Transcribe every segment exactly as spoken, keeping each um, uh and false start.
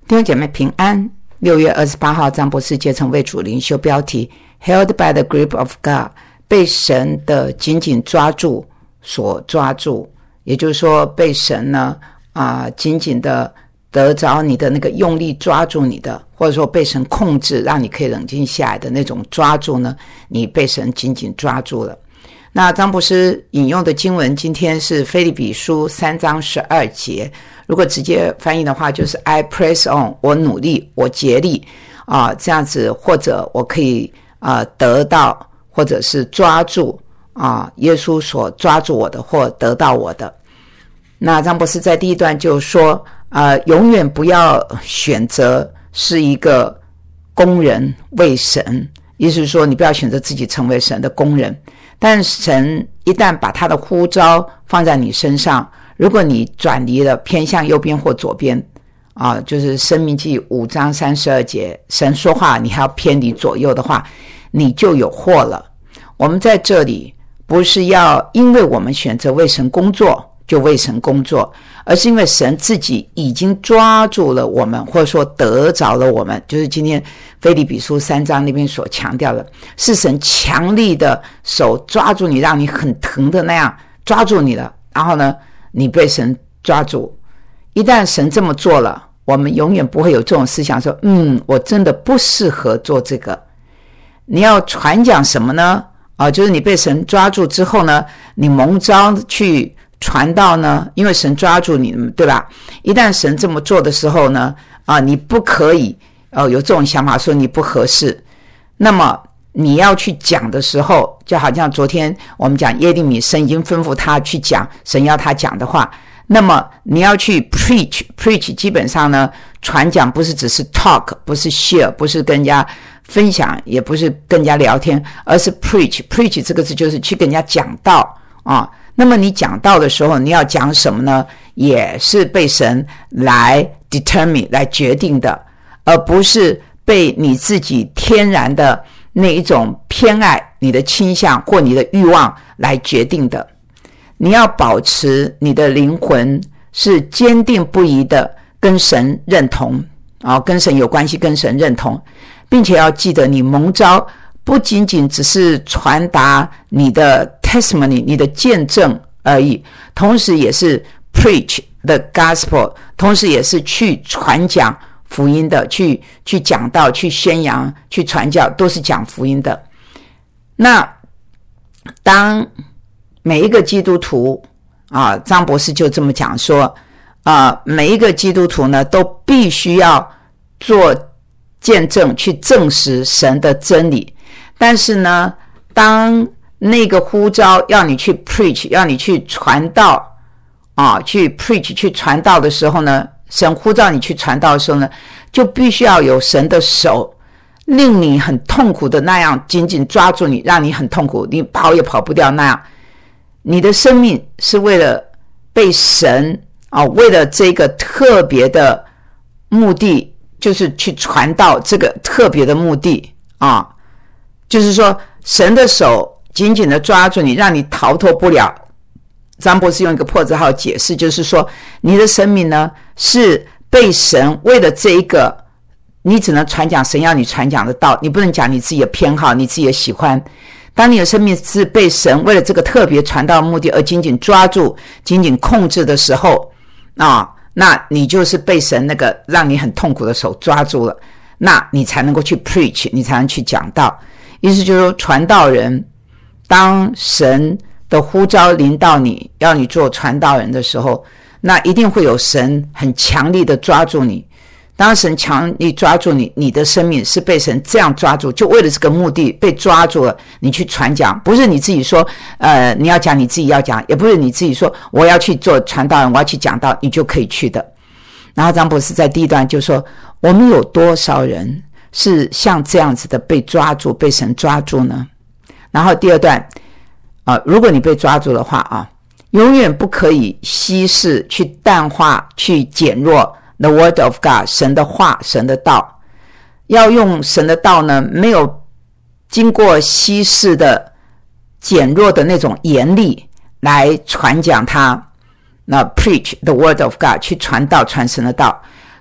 弟兄姐妹平安。六月二十八号，张博士竭诚为主灵修，标题 Held by the grip of God， 被神的紧紧抓住所抓住，也就是说被神呢啊、呃、紧紧的得着你的那个用力抓住你的，或者说被神控制让你可以冷静下来的那种抓住呢，你被神紧紧抓住了。那张博士引用的经文今天是腓立比书三章十二节，如果直接翻译的话就是 I press on， 我努力，我竭力啊、呃，这样子，或者我可以啊、呃、得到，或者是抓住啊、呃、耶稣所抓住我的，或得到我的。那张博士在第一段就说呃，永远不要选择是一个工人为神，意思是说你不要选择自己成为神的工人，但神一旦把他的呼召放在你身上，如果你转离了偏向右边或左边啊，就是申命记五章三十二节，神说话你还要偏离左右的话，你就有祸了。我们在这里不是要因为我们选择为神工作就为神工作，而是因为神自己已经抓住了我们，或者说得着了我们，就是今天腓立比书三章那边所强调的，是神强力的手抓住你，让你很疼的那样抓住你了，然后呢你被神抓住。一旦神这么做了，我们永远不会有这种思想说嗯，我真的不适合做这个。你要传讲什么呢？啊，就是你被神抓住之后呢，你蒙召去传道呢，因为神抓住你，对吧？一旦神这么做的时候呢，啊，你不可以呃有这种想法说你不合适。那么你要去讲的时候，就好像昨天我们讲耶利米，神已经吩咐他去讲神要他讲的话，那么你要去 preach preach 基本上呢，传讲不是只是 talk， 不是 share， 不是跟人家分享，也不是跟人家聊天，而是 preach preach 这个字就是去跟人家讲道啊。那么你讲道的时候你要讲什么呢？也是被神来 determine 来决定的，而不是被你自己天然的那一种偏爱，你的倾向或你的欲望来决定的。你要保持你的灵魂是坚定不移的跟神认同啊，跟神有关系，跟神认同，并且要记得你蒙召不仅仅只是传达你的 testimony 你的见证而已，同时也是 preach the gospel， 同时也是去传讲福音的，去去讲道，去宣扬，去传教，都是讲福音的。那当每一个基督徒啊，张博士就这么讲说啊，每一个基督徒呢都必须要做见证，去证实神的真理。但是呢，当那个呼召要你去 preach， 要你去传道啊，去 preach 去传道的时候呢，神呼召你去传道的时候呢，就必须要有神的手令你很痛苦的那样紧紧抓住你，让你很痛苦，你跑也跑不掉那样。你的生命是为了被神啊，为了这个特别的目的，就是去传道这个特别的目的啊，就是说神的手紧紧的抓住你，让你逃脱不了。张博士用一个破字号解释，就是说你的生命呢是被神为了这一个，你只能传讲神要你传讲的道，你不能讲你自己的偏好，你自己的喜欢。当你的生命是被神为了这个特别传道的目的而紧紧抓住，紧紧控制的时候啊，那你就是被神那个让你很痛苦的手抓住了，那你才能够去 preach， 你才能去讲道。意思就是说，传道人当神的呼召临到你，要你做传道人的时候，那一定会有神很强力的抓住你。当神强力抓住你，你的生命是被神这样抓住，就为了这个目的被抓住了，你去传讲，不是你自己说呃，你要讲你自己要讲，也不是你自己说我要去做传道人，我要去讲道，你就可以去的。然后张博士在第一段就说，我们有多少人是像这样子的被抓住，被神抓住呢？然后第二段啊，如果你被抓住的话啊，永远不可以稀释，去淡化，去减弱The word of God， 神的话，神的道，要用神的道呢，没有经过稀释的减弱的那种严厉来传讲它，那 preach the word of God， 去传道，传神的道。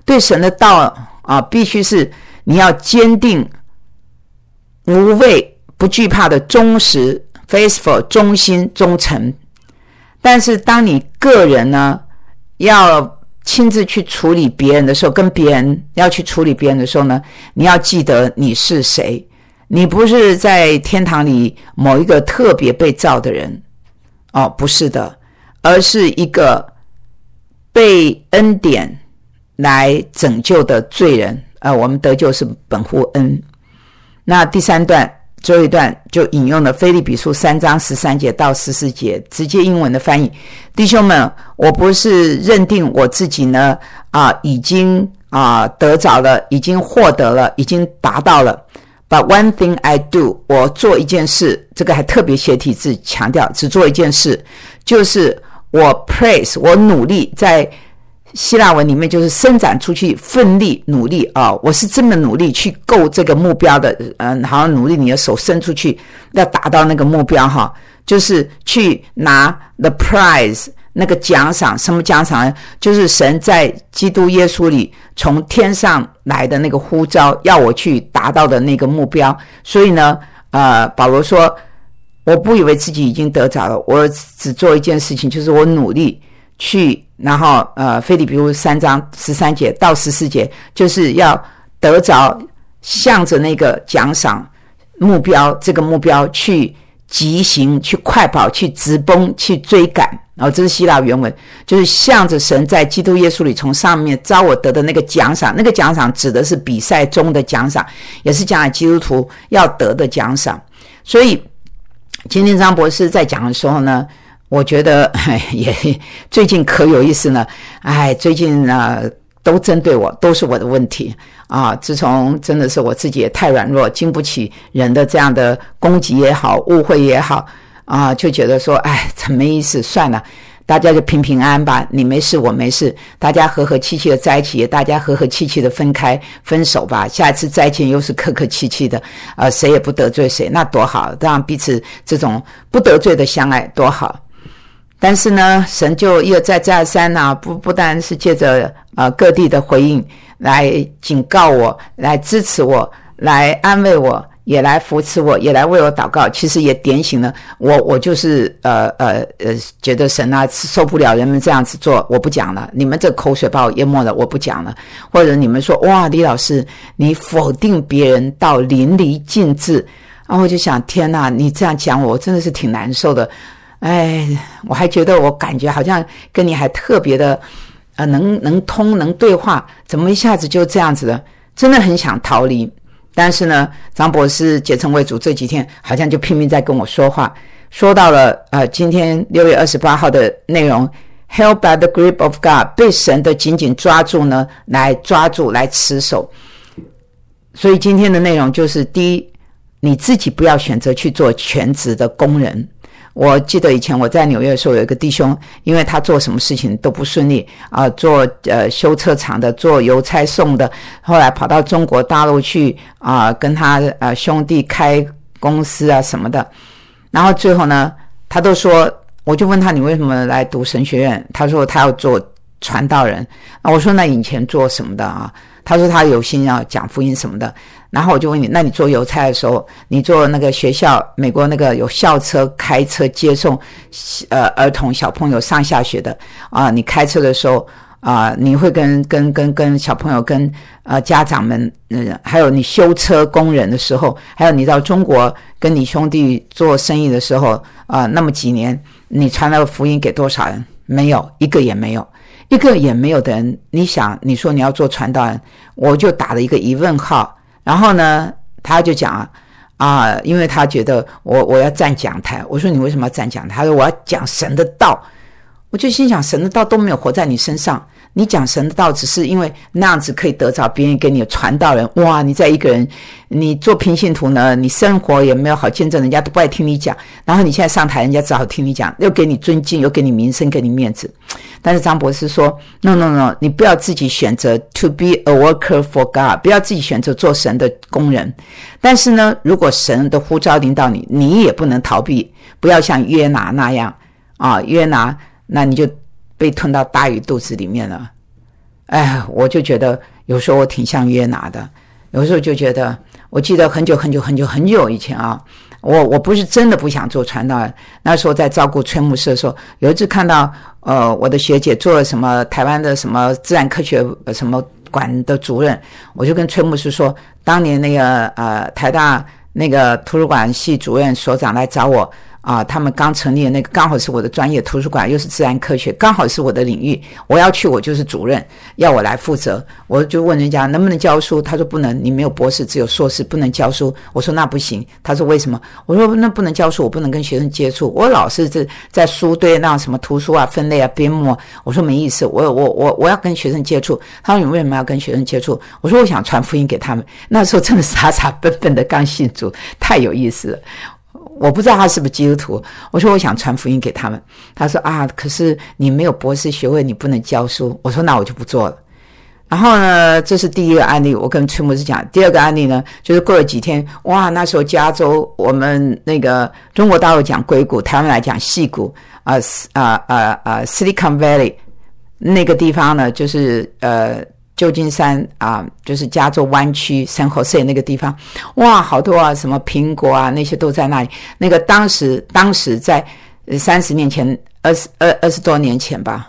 对神的道啊，必须是你要坚定、无畏、不惧怕的忠实 faithful 忠心忠诚。但是当你个人呢要亲自去处理别人的时候，跟别人要去处理别人的时候呢，你要记得你是谁。你不是在天堂里某一个特别被造的人哦，不是的，而是一个被恩典来拯救的罪人。呃，我们得救是本乎恩。那第三段最后一段就引用了腓立比书三章十三节到十四节，直接英文的翻译。弟兄们，我不是认定我自己呢啊、呃、已经啊、呃、得着了，已经获得了，已经达到了。But one thing I do， 我做一件事，这个还特别写体字强调，只做一件事，就是我 praise， 我努力，在希腊文里面就是伸展出去，奋力努力啊、哦！我是这么努力去够这个目标的，嗯，好像努力你的手伸出去，要达到那个目标哈，就是去拿 the prize 那个奖赏。什么奖赏呢？就是神在基督耶稣里从天上来的那个呼召，要我去达到的那个目标。所以呢，呃，保罗说，我不以为自己已经得着了，我只做一件事情，就是我努力去。然后呃，腓立比书三章十三节到十四节，就是要得着向着那个奖赏目标，这个目标去疾行，去快跑，去直奔，去追赶。然后这是希腊原文，就是向着神在基督耶稣里从上面召我得的那个奖赏。那个奖赏指的是比赛中的奖赏，也是将来基督徒要得的奖赏。所以今天张博士在讲的时候呢，我觉得也最近可有意思呢，哎，最近呢都针对我，都是我的问题啊！自从真的是我自己也太软弱，经不起人的这样的攻击也好，误会也好啊，就觉得说，哎，很没意思，算了，大家就平平安安吧，你没事我没事，大家和和气气的在一起，大家和和气气的分开分手吧，下一次再见又是客客气气的，呃，谁也不得罪谁，那多好，让彼此这种不得罪的相爱多好。但是呢，神就一而再再而三啊，不不但是借着呃各地的回应来警告我，来支持我，来安慰我，也来扶持我，也来为我祷告。其实也点醒了我，我就是呃呃呃，觉得神啊受不了人们这样子做，我不讲了。你们这口水把我淹没了，我不讲了。或者你们说，哇，李老师，你否定别人到淋漓尽致，然后我就想，天哪，你这样讲我，我真的是挺难受的。哎，我还觉得我感觉好像跟你还特别的呃能能通能对话，怎么一下子就这样子了？真的很想逃离。但是呢，张博士结成为主这几天好像就拼命在跟我说话，说到了呃今天六月二十八号的内容 Held by the grip of God， 被神的紧紧抓住呢，来抓住来持守。所以今天的内容就是第一，你自己不要选择去做全职的工人。我记得以前我在纽约的时候，有一个弟兄，因为他做什么事情都不顺利啊、呃，做呃修车厂的，做邮差送的，后来跑到中国大陆去啊、呃，跟他呃兄弟开公司啊什么的，然后最后呢，他都说，我就问他你为什么来读神学院？他说他要做传道人啊，我说那以前做什么的啊？他说他有心要讲福音什么的。然后我就问你，那你做邮差的时候，你做那个学校，美国那个有校车开车接送呃儿童小朋友上下学的啊、呃，你开车的时候啊、呃，你会跟跟跟跟小朋友跟呃家长们，嗯、呃，还有你修车工人的时候，还有你到中国跟你兄弟做生意的时候啊、呃，那么几年你传了福音给多少人？没有，一个也没有。一个也没有的人，你想你说你要做传道人，我就打了一个疑问号。然后呢，他就讲啊、呃，因为他觉得我我要站讲台，我说你为什么要站讲台？他说我要讲神的道。我就心想，神的道都没有活在你身上，你讲神的道只是因为那样子可以得着别人给你的传道人。哇，你在一个人，你做平信徒呢，你生活也没有好见证，人家都不爱听你讲，然后你现在上台，人家只好听你讲，又给你尊敬，又给你名声，给你面子。但是张博士说 no no no， 你不要自己选择 to be a worker for God， 不要自己选择做神的工人。但是呢，如果神的呼召领导你，你也不能逃避，不要像约拿那样啊，约拿那你就被吞到大鱼肚子里面了。 哎，我就觉得有时候我挺像约拿的，有时候就觉得，我记得很久很久很久很久以前啊，我我不是真的不想做传道人，那时候在照顾崔牧师的时候，有一次看到呃我的学姐做了什么台湾的什么自然科学什么馆的主任，我就跟崔牧师说，当年那个呃台大那个图书馆系主任所长来找我啊，他们刚成立的那个刚好是我的专业图书馆，又是自然科学，刚好是我的领域，我要去我就是主任，要我来负责。我就问人家能不能教书，他说不能，你没有博士只有硕士，不能教书。我说那不行，他说为什么？我说那不能教书，我不能跟学生接触，我老是在在书堆那什么图书啊分类啊编目，我说没意思，我我我我要跟学生接触。他说你为什么要跟学生接触？我说我想传福音给他们。那时候真的傻傻笨笨的刚信主，太有意思了。我不知道他是不是基督徒，我说我想传福音给他们，他说啊，可是你没有博士学位，你不能教书。我说那我就不做了。然后呢，这是第一个案例，我跟崔牧师讲。第二个案例呢，就是过了几天，哇，那时候加州我们那个中国大陆讲硅谷，台湾来讲矽谷啊啊啊啊 Silicon Valley 那个地方呢，就是呃。旧金山啊，就是加州湾区 San Jose 那个地方，哇，好多啊，什么苹果啊，那些都在那里。那个当时，当时在三十年前，二十二二十多年前吧，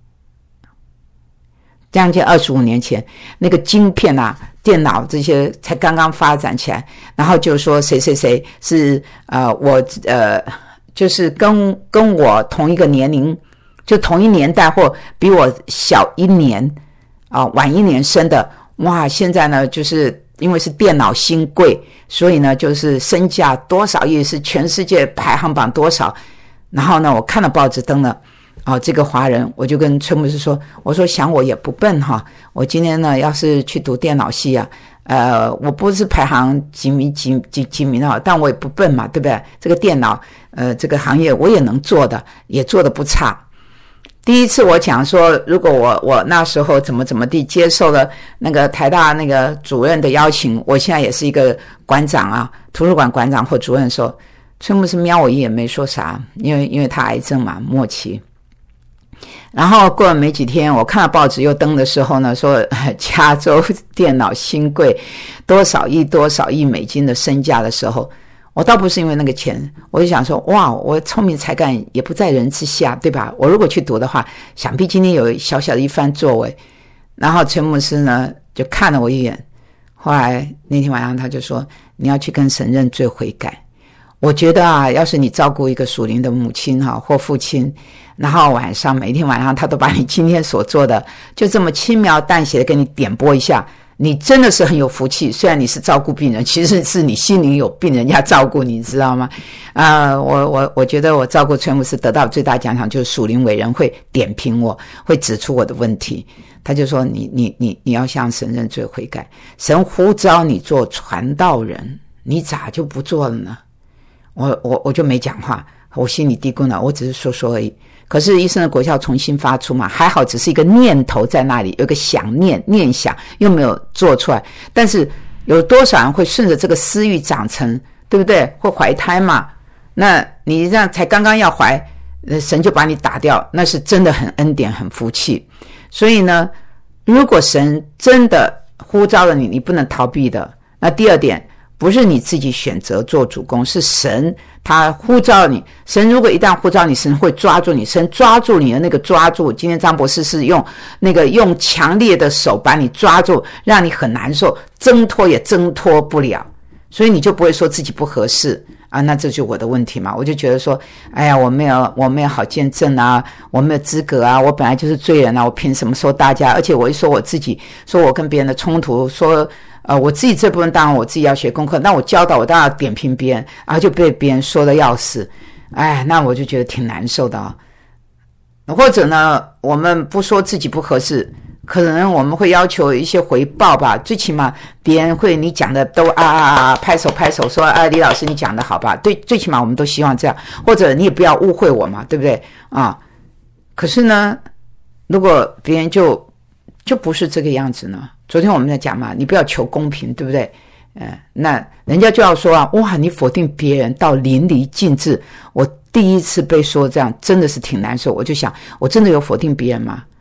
将近二十五年前，那个晶片啊、电脑这些才刚刚发展起来，然后就说谁谁谁是呃我呃就是跟跟我同一个年龄，就同一年代或比我小一年。啊，晚一年生的，哇！现在呢，就是因为是电脑新贵，所以呢，就是身价多少亿，是全世界排行榜多少。然后呢，我看了报纸登了，哦，这个华人，我就跟崔牧师说，我说想我也不笨哈，我今天呢，要是去读电脑系啊，呃，我不是排行几名几几几名啊，但我也不笨嘛，对不对？这个电脑，呃，这个行业我也能做的，也做得不差。第一次我讲说，如果我我那时候怎么怎么地接受了那个台大那个主任的邀请，我现在也是一个馆长啊，图书馆馆长或主任的时候，崔牧师瞄我一眼没说啥，因为因为他癌症嘛，末期。然后过了没几天，我看到报纸又登的时候呢，说加州电脑新贵多少亿多少亿美金的身价的时候，我倒不是因为那个钱，我就想说，哇，我聪明才干也不在人之下，对吧？我如果去读的话，想必今天有小小的一番作为。然后陈牧师呢，就看了我一眼。后来那天晚上他就说，你要去跟神认罪悔改。我觉得啊，要是你照顾一个属灵的母亲哈、啊、或父亲，然后晚上每天晚上他都把你今天所做的就这么轻描淡写的给你点拨一下，你真的是很有福气。虽然你是照顾病人，其实是你心里有病人家照顾你，你知道吗？啊、呃，我我我觉得我照顾崔牧师得到最大奖赏就是属灵伟人会点评我，会指出我的问题。他就说你你你你要向神认罪悔改，神呼召你做传道人，你咋就不做了呢？我我我就没讲话，我心里嘀咕了，我只是说说而已。可是医生的国效重新发出嘛，还好只是一个念头在那里，有个想念念想，又没有做出来。但是有多少人会顺着这个私欲长成，对不对？会怀胎嘛？那你这样才刚刚要怀，神就把你打掉，那是真的很恩典很福气。所以呢，如果神真的呼召了你，你不能逃避的。那第二点，不是你自己选择做主公，是神他呼召你。神如果一旦呼召你，神会抓住你，神抓住你的那个抓住。今天张博士是用那个用强烈的手把你抓住，让你很难受，挣脱也挣脱不了，所以你就不会说自己不合适啊。那这就是我的问题嘛。我就觉得说，哎呀，我没有我没有好见证啊，我没有资格啊，我本来就是罪人啊，我凭什么说大家？而且我一说我自己，说我跟别人的冲突，说呃，我自己这部分当然我自己要学功课，那我教导我当然要点评别人，然后就被别人说的要死，哎，那我就觉得挺难受的啊。或者呢，我们不说自己不合适，可能我们会要求一些回报吧，最起码别人会你讲的都啊啊啊拍手拍手说啊，李老师你讲的好吧，对，最起码我们都希望这样，或者你也不要误会我嘛，对不对啊？可是呢，如果别人就就不是这个样子呢？昨天我们在讲嘛，你不要求公平，对不对？呃，那人家就要说啊，哇，你否定别人到淋漓尽致。我第一次被说这样，真的是挺难受。我就想，我真的有否定别人吗？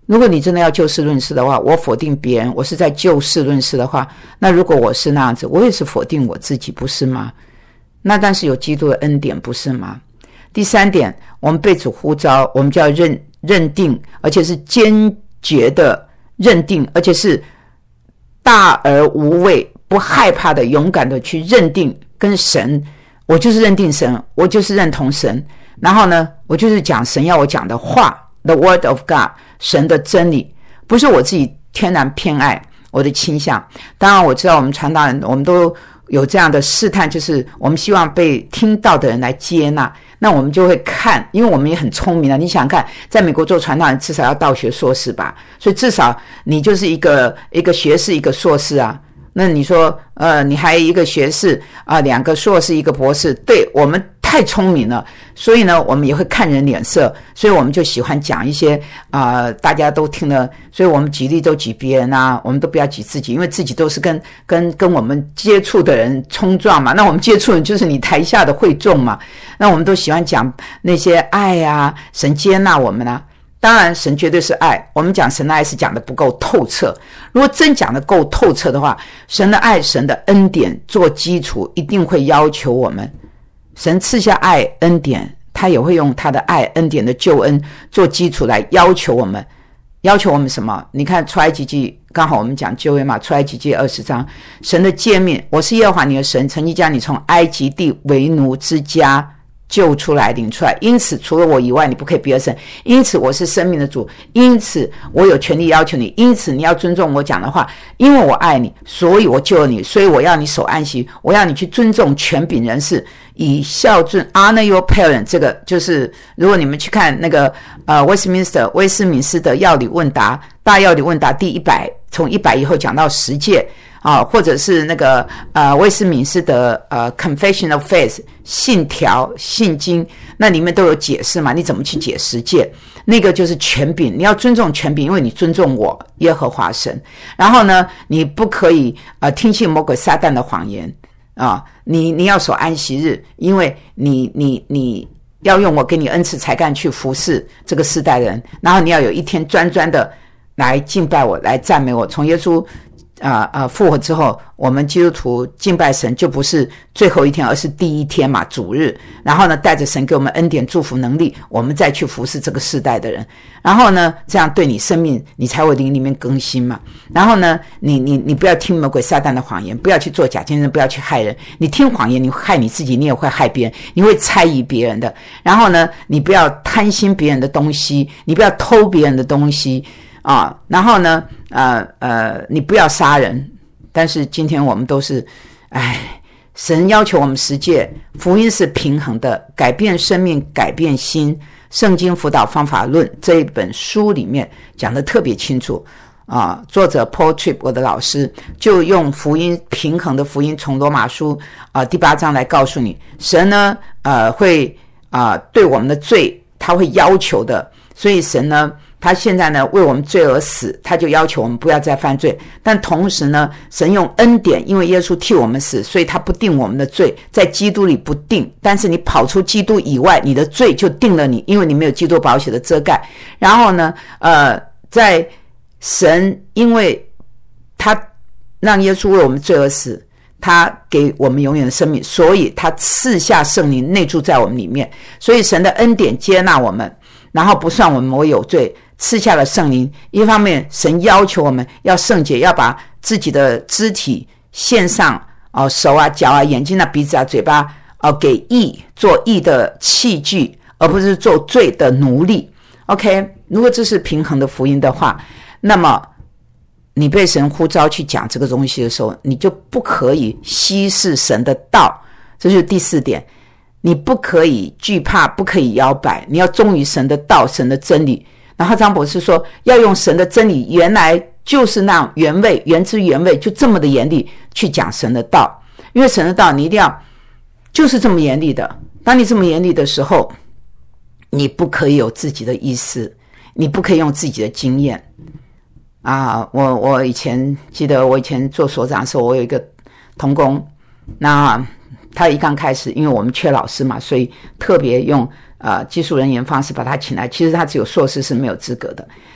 如果你真的要就事论事的话，我否定别人，我是在就事论事的话，那如果我是那样子，我也是否定我自己，不是吗？那但是有基督的恩典，不是吗？第三点，我们被主呼召，我们就要认认定，而且是坚决的认定，而且是大而无畏，不害怕的勇敢的去认定跟神，我就是认定神，我就是认同神，然后呢，我就是讲神要我讲的话， The word of God， 神的真理，不是我自己天然偏爱我的倾向。当然我知道我们传道人，我们都有这样的试探，就是我们希望被听到的人来接纳，那我们就会看，因为我们也很聪明啊，你想想看，在美国做传道人至少要道学硕士吧，所以至少你就是一个一个学士一个硕士啊，那你说呃你还一个学士啊、呃、两个硕士一个博士，对，我们太聪明了，所以呢我们也会看人脸色，所以我们就喜欢讲一些啊、呃、大家都听了，所以我们举例都举别人啊，我们都不要举自己，因为自己都是跟跟跟我们接触的人冲撞嘛，那我们接触人就是你台下的会众嘛，那我们都喜欢讲那些爱啊，神接纳我们啊，当然神绝对是爱，我们讲神的爱是讲的不够透彻，如果真讲的够透彻的话，神的爱神的恩典做基础，一定会要求我们，神赐下爱恩典，他也会用他的爱恩典的救恩做基础来要求我们，要求我们什么？你看出埃及记，刚好我们讲旧约嘛，出埃及记二十章，神的诫命，我是耶和华你的神，曾经将你从埃及地为奴之家救出来领出来，因此除了我以外你不可以别的神，因此我是生命的主，因此我有权利要求你，因此你要尊重我讲的话，因为我爱你，所以我救了你，所以我要你守安息，我要你去尊重权柄人士，以孝顺 honor your parent， 这个就是如果你们去看那个呃 Westminster 威斯敏斯特要理问答大要理问答第一百，从一百以后讲到十诫啊，或者是那个呃威斯敏斯的呃 Confession of Faith 信条信经，那里面都有解释嘛，你怎么去解十诫，那个就是权柄，你要尊重权柄，因为你尊重我耶和华神，然后呢你不可以呃听信魔鬼撒旦的谎言啊，你你要守安息日，因为你你你要用我给你恩赐才干去服侍这个世代人，然后你要有一天专专的来敬拜我，来赞美我。从耶稣啊啊复活之后，我们基督徒敬拜神就不是最后一天，而是第一天嘛，主日。然后呢，带着神给我们恩典、祝福、能力，我们再去服侍这个世代的人。然后呢，这样对你生命，你才会灵里面更新嘛。然后呢，你你你不要听魔鬼撒旦的谎言，不要去做假见证，不要去害人。你听谎言，你会害你自己，你也会害别人，你会猜疑别人的。然后呢，你不要贪心别人的东西，你不要偷别人的东西。啊，然后呢，呃呃，你不要杀人，但是今天我们都是，哎，神要求我们实践，福音是平衡的，改变生命，改变心。圣经辅导方法论这一本书里面讲得特别清楚啊，作者 Paul Tripp 我的老师就用福音平衡的福音，从罗马书啊第八章来告诉你，神呢，呃，会啊对我们的罪，他会要求的，所以神呢。他现在呢为我们罪而死，他就要求我们不要再犯罪，但同时呢神用恩典，因为耶稣替我们死，所以他不定我们的罪，在基督里不定，但是你跑出基督以外，你的罪就定了你，因为你没有基督宝血的遮盖。然后呢呃，在神因为他让耶稣为我们罪而死，他给我们永远的生命，所以他赐下圣灵内住在我们里面，所以神的恩典接纳我们，然后不算我们为有罪，赐下了圣灵。一方面神要求我们要圣洁，要把自己的肢体献上、哦、手啊脚啊眼睛啊鼻子啊嘴巴、哦、给义，做义的器具，而不是做罪的奴隶。 OK， 如果这是平衡的福音的话，那么你被神呼召去讲这个东西的时候，你就不可以稀释神的道，这就是第四点，你不可以惧怕，不可以摇摆，你要忠于神的道，神的真理。然后张博士说要用神的真理，原来就是那样原味，原汁原味，就这么的严厉去讲神的道，因为神的道你一定要就是这么严厉的。当你这么严厉的时候，你不可以有自己的意思，你不可以用自己的经验啊。我我以前记得我以前做所长的时候，我有一个同工，那他一刚开始，因为我们缺老师嘛，所以特别用呃技术人员方式把他请来，其实他只有硕士是没有资格的。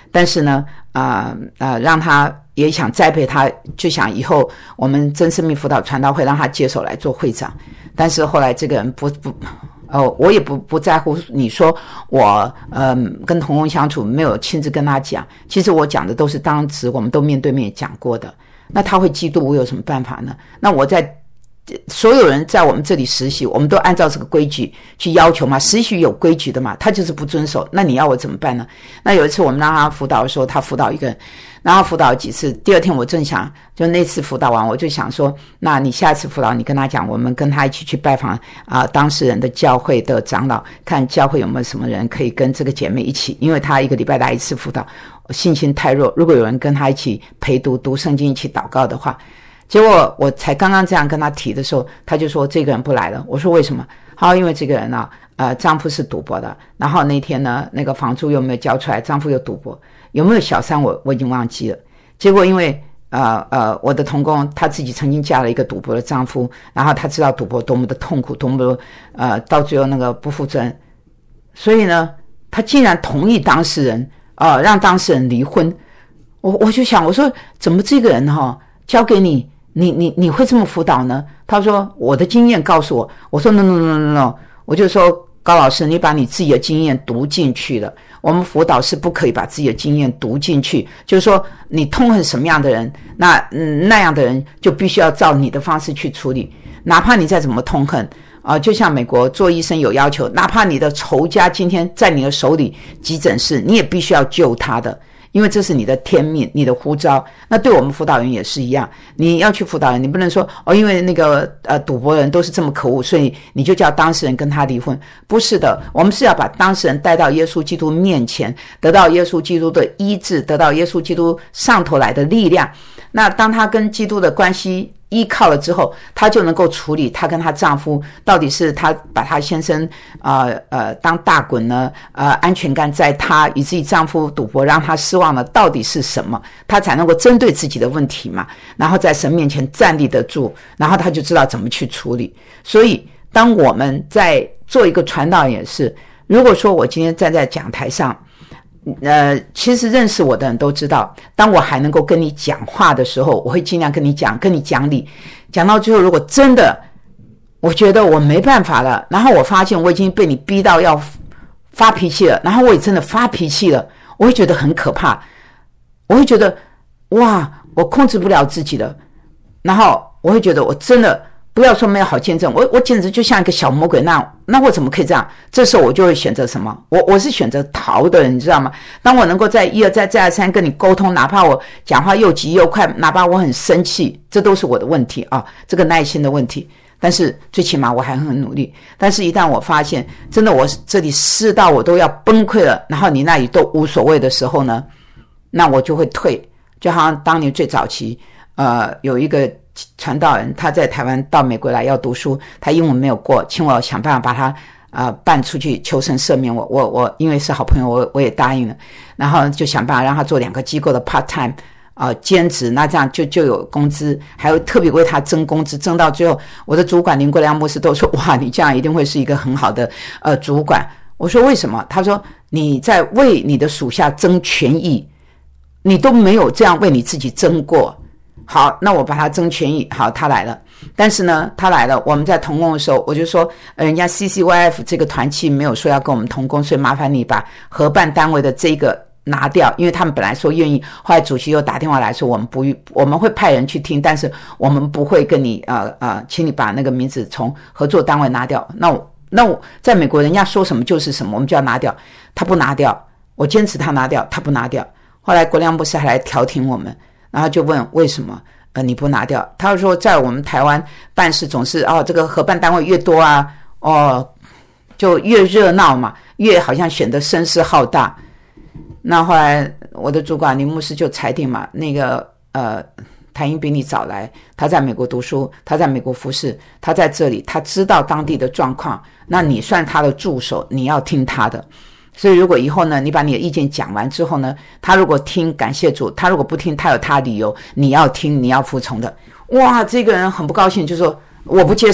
但是呢，啊、呃、呃，让他也想栽培他，就想以后我们真生命辅导传道会让他接手来做会长。但是后来这个人不不，哦，我也不不在乎你说我呃跟同工相处没有亲自跟他讲，其实我讲的都是当时我们都面对面讲过的。那他会嫉妒我有什么办法呢？那我在所有人在我们这里实习，我们都按照这个规矩去要求嘛，实习有规矩的嘛，他就是不遵守，那你要我怎么办呢？那有一次我们让他辅导的时候，他辅导一个人，然后辅导几次，第二天我正想，就那次辅导完，我就想说，那你下次辅导你跟他讲，我们跟他一起去拜访啊、呃、当事人的教会的长老，看教会有没有什么人可以跟这个姐妹一起，因为他一个礼拜来一次辅导，信心太弱，如果有人跟他一起陪读读圣经一起祷告的话。结果我才刚刚这样跟他提的时候，他就说这个人不来了。我说为什么？好，因为这个人呢、啊，呃，丈夫是赌博的，然后那天呢，那个房租又没有交出来，丈夫又赌博，有没有小三我我已经忘记了。结果因为呃呃，我的同工她自己曾经嫁了一个赌博的丈夫，然后她知道赌博多么的痛苦，多么的呃，到最后那个不负责任，所以呢，她竟然同意当事人呃让当事人离婚。我我就想，我说怎么这个人哈、哦、交给你？你你你会这么辅导呢？他说我的经验告诉我。我说 no no no no no， 我就说高老师，你把你自己的经验读进去了。我们辅导是不可以把自己的经验读进去，就是说你痛恨什么样的人，那嗯那样的人就必须要照你的方式去处理，哪怕你再怎么痛恨啊、呃，就像美国做医生有要求，哪怕你的仇家今天在你的手里急诊室，你也必须要救他的。因为这是你的天命，你的呼召。那对我们辅导员也是一样，你要去辅导人，你不能说哦，因为那个呃赌博人都是这么可恶，所以你就叫当事人跟他离婚。不是的，我们是要把当事人带到耶稣基督面前，得到耶稣基督的医治，得到耶稣基督上头来的力量。那当他跟基督的关系依靠了之后，她就能够处理她跟她丈夫到底是她把她先生呃呃当大滚呢，呃安全感在她，以至于丈夫赌博让她失望了，到底是什么，她才能够针对自己的问题嘛，然后在神面前站立得住，然后她就知道怎么去处理。所以当我们在做一个传道也是，如果说我今天站在讲台上，呃，其实认识我的人都知道，当我还能够跟你讲话的时候，我会尽量跟你讲，跟你讲理。讲到最后，如果真的我觉得我没办法了，然后我发现我已经被你逼到要发脾气了，然后我也真的发脾气了，我会觉得很可怕，我会觉得哇，我控制不了自己了，然后我会觉得我真的不要说没有好见证，我我简直就像一个小魔鬼那样，那我怎么可以这样？这时候我就会选择什么？我我是选择逃的人，你知道吗？当我能够在一而再再而三跟你沟通，哪怕我讲话又急又快，哪怕我很生气，这都是我的问题啊，这个耐心的问题。但是最起码我还很努力。但是一旦我发现真的我这里湿到我都要崩溃了，然后你那里都无所谓的时候呢，那我就会退。就好像当年最早期，呃，有一个传道人，他在台湾到美国来要读书，他英文没有过，请我想办法把他呃办出去，求神赦免我。我我因为是好朋友，我我也答应了，然后就想办法让他做两个机构的 part time 呃兼职，那这样就就有工资，还有特别为他增工资，增到最后，我的主管林国良牧师都说，哇，你这样一定会是一个很好的呃主管。我说为什么？他说你在为你的属下争权益，你都没有这样为你自己争过。好，那我把他争权益，好，他来了。但是呢，他来了，我们在同工的时候，我就说，呃、人家 C C Y F 这个团契没有说要跟我们同工，所以麻烦你把合办单位的这个拿掉，因为他们本来说愿意，后来主席又打电话来说，我们不，我们会派人去听，但是我们不会跟你，呃呃，请你把那个名字从合作单位拿掉。那我那我在美国，人家说什么就是什么，我们就要拿掉。他不拿掉，我坚持他拿掉，他不拿掉。后来国良牧师还来调停我们，然后就问为什么呃你不拿掉？他说在我们台湾办事总是哦这个合办单位越多啊，哦就越热闹嘛，越好像显得声势浩大。那后来我的主管林牧师就裁定嘛，那个呃谭英比你早来，他在美国读书，他在美国服侍，他在这里，他知道当地的状况，那你算他的助手，你要听他的。所以如果以后呢，你把你的意见讲完之后呢，他如果听，感谢主，他如果不听，他有他的理由，你要听，你要服从的。哇，这个人很不高兴，就说我不接受，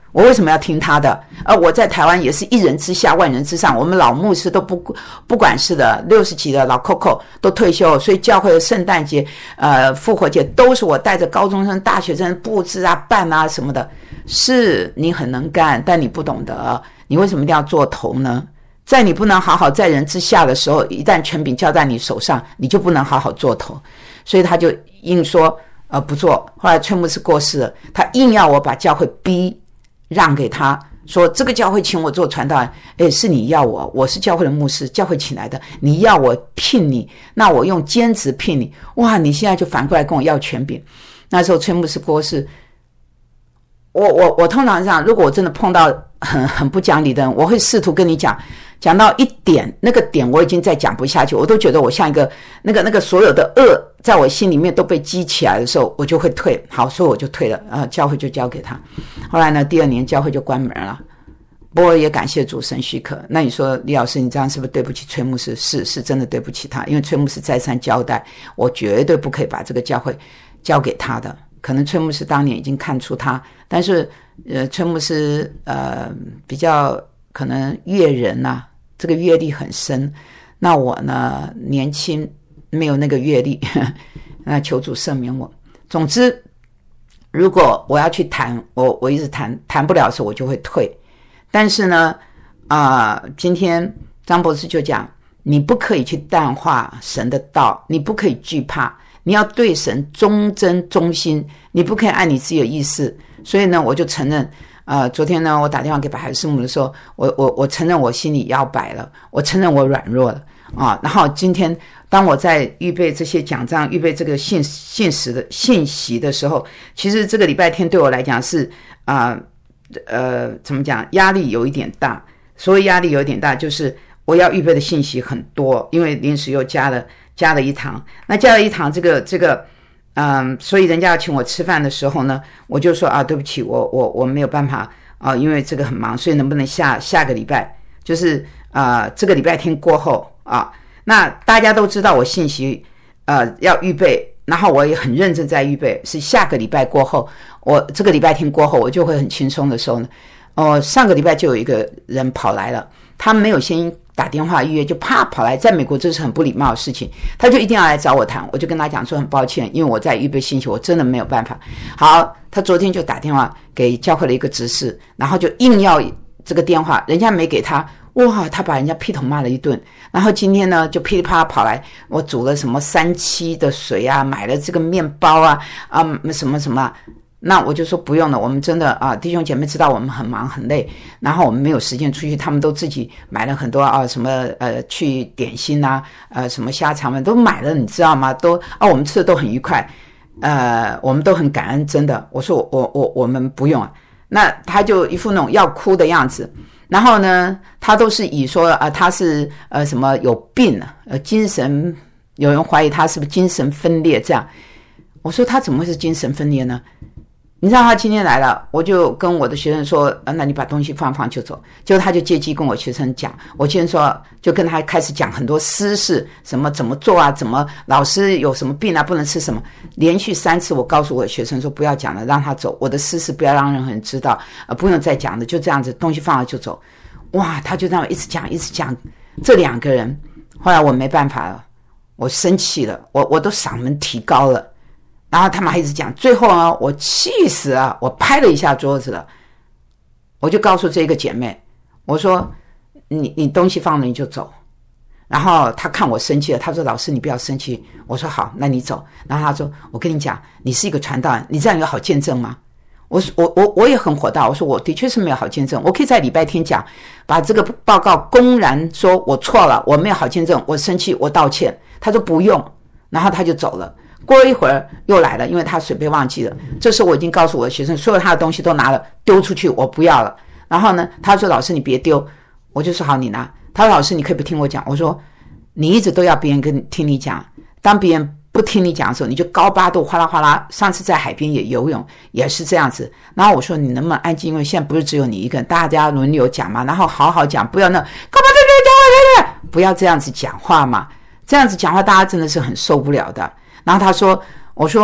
我为什么要听他的？而我在台湾也是一人之下万人之上，我们老牧师都不不管事的，六十几的老 Coco 都退休，所以教会的圣诞节、呃复活节都是我带着高中生、大学生布置啊、办啊什么的。是你很能干，但你不懂得，你为什么一定要做头呢？在你不能好好在人之下的时候，一旦权柄交在你手上，你就不能好好做头。所以他就硬说呃不做。后来崔牧师过世了，他硬要我把教会逼让给他，说这个教会请我做传道人，诶，是你要我，我是教会的牧师，教会请来的，你要我聘你，那我用兼职聘你。哇，你现在就反过来跟我要权柄。那时候崔牧师过世，我我我通常上，如果我真的碰到很很不讲理的人，我会试图跟你讲，讲到一点，那个点我已经再讲不下去，我都觉得我像一个那个那个所有的恶在我心里面都被激起来的时候，我就会退。好，所以我就退了，呃，教会就交给他。后来呢，第二年教会就关门了。不过也感谢主神许可。那你说李老师，你这样是不是对不起崔牧师？是，是真的对不起他，因为崔牧师再三交代，我绝对不可以把这个教会交给他的。可能崔牧师当年已经看出他，但是呃，崔牧师呃比较可能阅人啊，这个阅历很深。那我呢年轻，没有那个阅历，那求主赦免我。总之，如果我要去谈，我我一直谈谈不了的时候，我就会退。但是呢，啊、呃，今天张博士就讲，你不可以去淡化神的道，你不可以惧怕。你要对神忠贞忠心，你不可以按你自己的意思。所以呢，我就承认，呃，昨天呢，我打电话给白海师母的时候，我我我承认我心里摇摆了，我承认我软弱了啊。然后今天当我在预备这些讲章、预备这个信信实的信息的时候，其实这个礼拜天对我来讲是啊呃, 呃怎么讲，压力有一点大。所谓压力有一点大，就是我要预备的信息很多，因为临时又加了。加了一堂，那加了一堂这个这个，嗯，所以人家要请我吃饭的时候呢，我就说啊，对不起，我我我没有办法啊，因为这个很忙，所以能不能下下个礼拜，就是啊、呃、这个礼拜天过后啊，那大家都知道我信息呃要预备，然后我也很认真在预备，是下个礼拜过后，我这个礼拜天过后我就会很轻松的时候呢，哦、呃，上个礼拜就有一个人跑来了，他没有先打电话预约，就啪跑来，在美国这是很不礼貌的事情，他就一定要来找我谈。我就跟他讲说很抱歉，因为我在预备信息，我真的没有办法。好，他昨天就打电话给教会的一个执事，然后就硬要这个电话，人家没给他，哇，他把人家劈头骂了一顿。然后今天呢，就噼里啪啦跑来，我煮了什么三七的水啊，买了这个面包啊，啊什么什么、啊。那我就说不用了，我们真的啊，弟兄姐妹知道我们很忙很累，然后我们没有时间出去，他们都自己买了很多啊，什么呃去点心啊，呃什么虾肠们都买了，你知道吗？都啊，我们吃的都很愉快，呃，我们都很感恩，真的。我说我我我我们不用啊，那他就一副那种要哭的样子，然后呢，他都是以说啊，他是呃什么有病呃精神，有人怀疑他是不是精神分裂这样。我说他怎么会是精神分裂呢？你知道他今天来了，我就跟我的学生说，啊、那你把东西放放就走。结果他就借机跟我学生讲，我先说就跟他开始讲很多私事，什么怎么做啊，怎么老师有什么病啊，不能吃什么。连续三次我告诉我的学生说不要讲了，让他走，我的私事不要让任何人知道，呃，不用再讲了，就这样子，东西放了就走。哇，他就这样一直讲一直讲，这两个人，后来我没办法了，我生气了，我我都嗓门提高了。然后他们还一直讲，最后呢，我气死了，我拍了一下桌子了，我就告诉这个姐妹，我说你你东西放了你就走。然后她看我生气了，她说老师你不要生气。我说好，那你走。然后她说我跟你讲，你是一个传道人，你这样有好见证吗？我我我我也很火大，我说我的确是没有好见证，我可以在礼拜天讲，把这个报告公然说我错了，我没有好见证，我生气，我道歉。她说不用，然后她就走了。过了一会儿又来了，因为他水杯忘记了。这时候我已经告诉我的学生，所有他的东西都拿了，丢出去，我不要了。然后呢，他说老师你别丢，我就说好你拿。他说老师你可以不听我讲，我说你一直都要别人跟听你讲，当别人不听你讲的时候，你就高八度哗啦哗啦。上次在海边也游泳也是这样子。然后我说你能不能安静，因为现在不是只有你一个人，大家轮流讲嘛，然后好好讲，不要那高八度不要这样子讲话嘛，这样子讲话大家真的是很受不了的。然后他说我说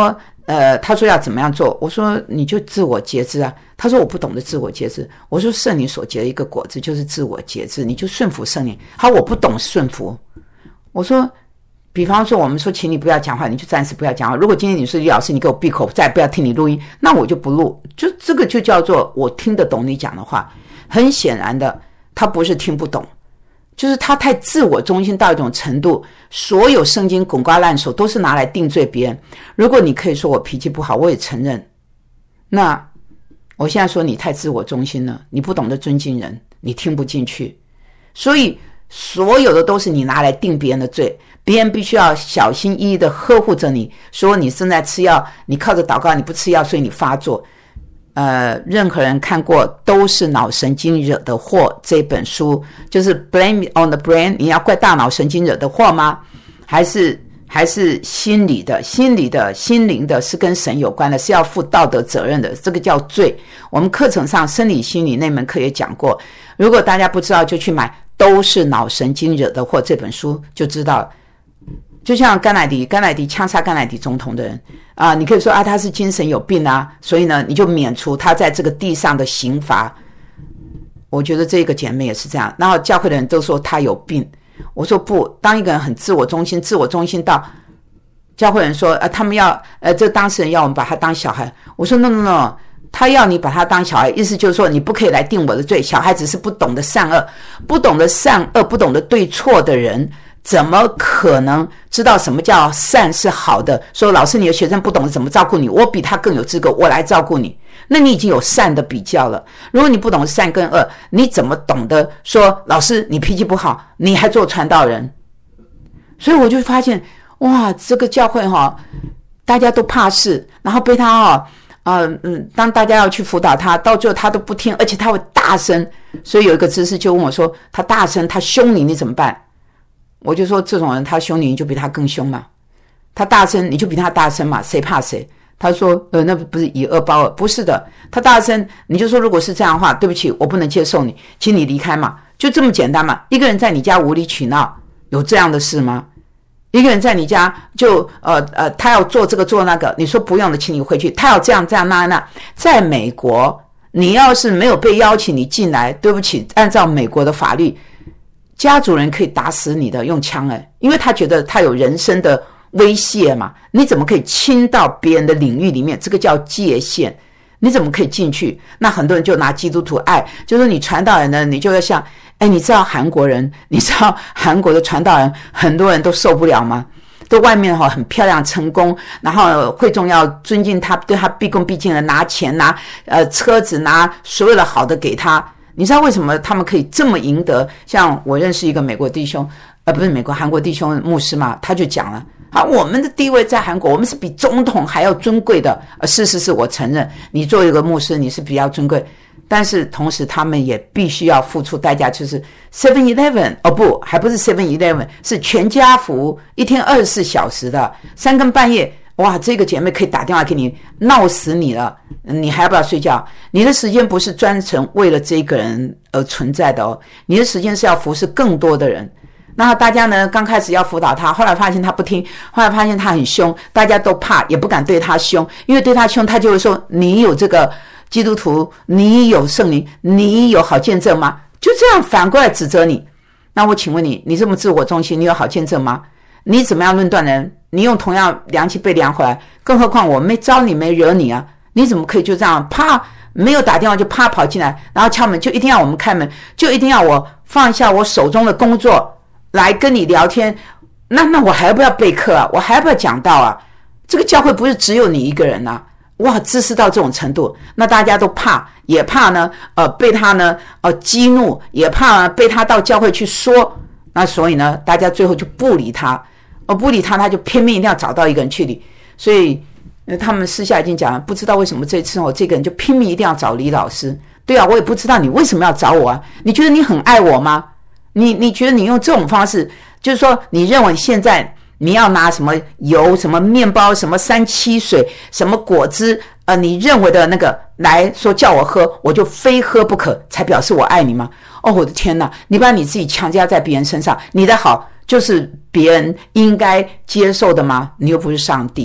呃，他说要怎么样做，我说你就自我节制啊。他说我不懂得自我节制，我说圣灵所结的一个果子就是自我节制，你就顺服圣灵。他说我不懂顺服，我说比方说我们说请你不要讲话，你就暂时不要讲话。如果今天你说李老师你给我闭口，再也不要听你录音，那我就不录，就这个就叫做我听得懂你讲的话。很显然的，他不是听不懂，就是他太自我中心到一种程度，所有圣经滚瓜烂熟都是拿来定罪别人。如果你可以说我脾气不好，我也承认，那我现在说你太自我中心了，你不懂得尊敬人，你听不进去，所以所有的都是你拿来定别人的罪，别人必须要小心翼翼的呵护着你，说你正在吃药，你靠着祷告，你不吃药所以你发作。呃，任何人看过都是脑神经惹的祸这本书，就是 Blame on the Brain， 你要怪大脑神经惹的祸吗？还是还是心理的心理的心灵的，是跟神有关的，是要负道德责任的，这个叫罪。我们课程上生理心理那门课也讲过，如果大家不知道就去买都是脑神经惹的祸这本书就知道了。就像甘乃迪甘乃迪枪杀甘乃迪总统的人啊，你可以说啊他是精神有病啊，所以呢你就免除他在这个地上的刑罚。我觉得这个姐妹也是这样，然后教会的人都说他有病，我说不，当一个人很自我中心自我中心到教会人说呃他们要呃这当事人要我们把他当小孩，我说 no no no， 他要你把他当小孩，意思就是说你不可以来定我的罪，小孩子是不懂得善恶，不懂得善恶不懂得对错的人怎么可能知道什么叫善是好的？说老师你的学生不懂得怎么照顾你，我比他更有资格，我来照顾你，那你已经有善的比较了。如果你不懂得善跟恶，你怎么懂得说老师你脾气不好，你还做传道人？所以我就发现哇，这个教会哈，大家都怕事，然后被他哈呃嗯，当大家要去辅导他，到最后他都不听，而且他会大声。所以有一个执事就问我说，他大声他凶你，你怎么办？我就说这种人他凶你，你就比他更凶嘛，他大声你就比他大声嘛，谁怕谁？他说呃，那不是以恶报恶，不是的，他大声你就说如果是这样的话，对不起我不能接受你，请你离开嘛，就这么简单嘛。一个人在你家无理取闹有这样的事吗？一个人在你家就呃呃他要做这个做那个，你说不用的请你回去，他要这样这样那那。在美国你要是没有被邀请你进来，对不起，按照美国的法律家族人可以打死你的，用枪诶，因为他觉得他有人身的威胁嘛，你怎么可以侵到别人的领域里面？这个叫界限，你怎么可以进去？那很多人就拿基督徒爱，就说你传道人呢，你就要像，哎，你知道韩国人，你知道韩国的传道人，很多人都受不了吗？都外面哈很漂亮成功，然后会众要尊敬他，对他毕恭毕敬的拿钱拿呃车子拿所有的好的给他。你知道为什么他们可以这么赢得？像我认识一个美国弟兄，呃，不是美国韩国弟兄牧师嘛，他就讲了，啊，我们的地位在韩国，我们是比总统还要尊贵的。呃，是是是，我承认，你作为一个牧师，你是比较尊贵，但是同时他们也必须要付出代价，就是 seven eleven， 哦不，还不是 seven eleven， 是全家福，一天二十四小时的，三更半夜。哇，这个姐妹可以打电话给你，闹死你了，你还要不要睡觉？你的时间不是专程为了这个人而存在的哦，你的时间是要服侍更多的人。那大家呢，刚开始要辅导他，后来发现他不听，后来发现他很凶，大家都怕，也不敢对他凶，因为对他凶，他就会说你有这个基督徒，你有圣灵，你有好见证吗？就这样反过来指责你。那我请问你，你这么自我中心，你有好见证吗？你怎么样论断人？你用同样量器被量回来，更何况我没招你没惹你啊，你怎么可以就这样啪没有打电话就啪跑进来，然后敲门，就一定要我们开门，就一定要我放下我手中的工作来跟你聊天？那那我还要不要备课啊？我还要不要讲道啊？这个教会不是只有你一个人啊，哇，自私到这种程度，那大家都怕，也怕呢呃被他呢呃激怒，也怕呢被他到教会去说，那所以呢大家最后就不理他。而不理他，他就偏偏一定要找到一个人去理，所以他们私下已经讲了，不知道为什么这次我这个人就拼命一定要找李老师。对啊，我也不知道你为什么要找我啊？你觉得你很爱我吗？你你觉得你用这种方式，就是说你认为现在你要拿什么油、什么面包、什么三七水、什么果汁，呃，你认为的那个来说叫我喝，我就非喝不可，才表示我爱你吗？哦，我的天哪！你把你自己强加在别人身上，你的好就是别人应该接受的吗？你又不是上帝。